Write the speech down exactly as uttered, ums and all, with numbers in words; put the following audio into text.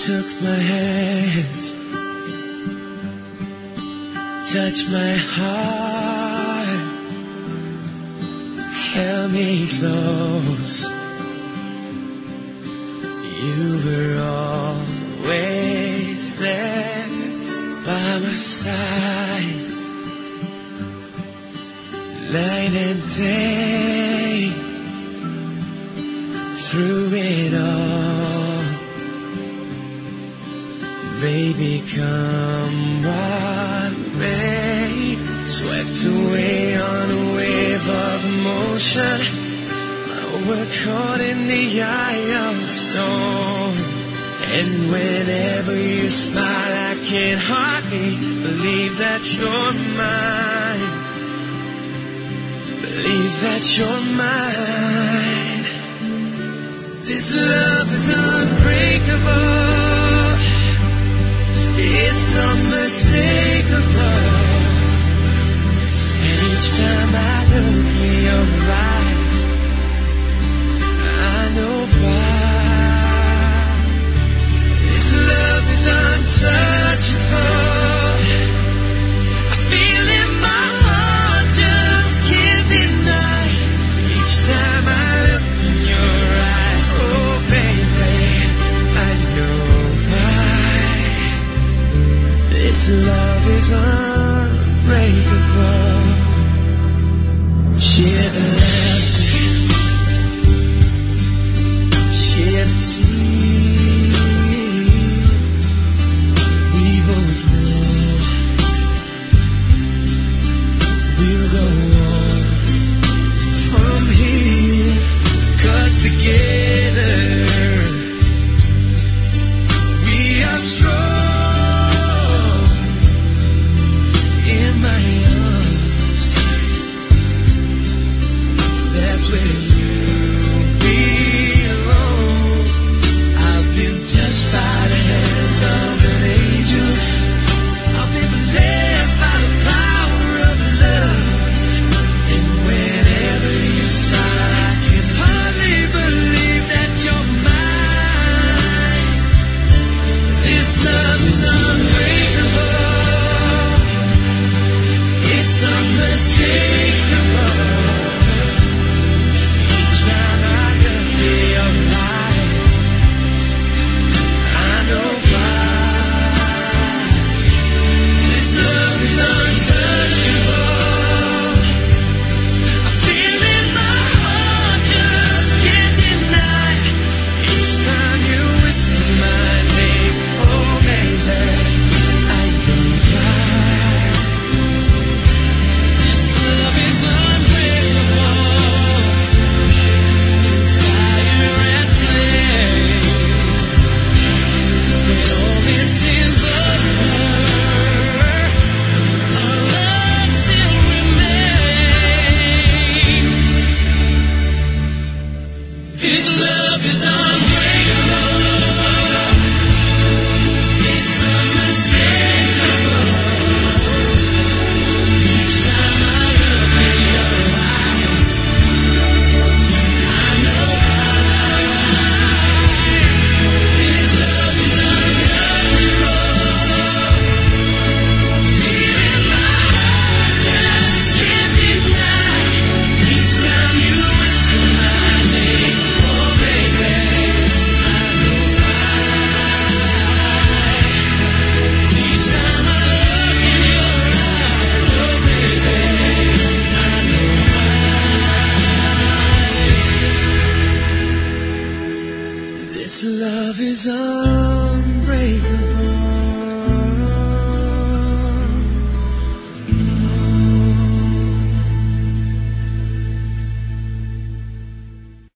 took my hand, touched my heart, held me close. You were always there by my side, night and day, through it all. Baby, come what may, swept away on a wave of emotion. We're caught in the eye of the storm, and whenever you smile, I can hardly believe that you're mine. Believe that you're mine. This love is unbreakable. It's unmistakable. And each time I look in your eyes, I know why. This love is untouchable. I feel in my heart, just can't deny. Each time I look in your eyes, oh baby, I know why. This love is unbreakable. Share the laughter, share the tears. We both know we'll go on from here, 'cause together we are strong. In my arms, that's where you belong. I've been touched by the hands of an angel. I've been blessed by the power of love. And whenever you smile, I can hardly believe that you're mine. This love is unbreakable. It's unmistakable. Each time I look in your eyes, I know why. This love is untouchable. I feel in my heart, just can't deny. Each time you whisper my name, oh baby, I know why. This love is unbreakable. Fire and flame. When all this is over, our love still remains. This love is unbreakable. It's unmistakable. Each time I look in your eyes, I know why. This love is untouchable. Feel in my heart, just can't deny. Each time you whisper my name, oh baby, I know why. Each time I look in your eyes, oh baby, I know why. This love is on.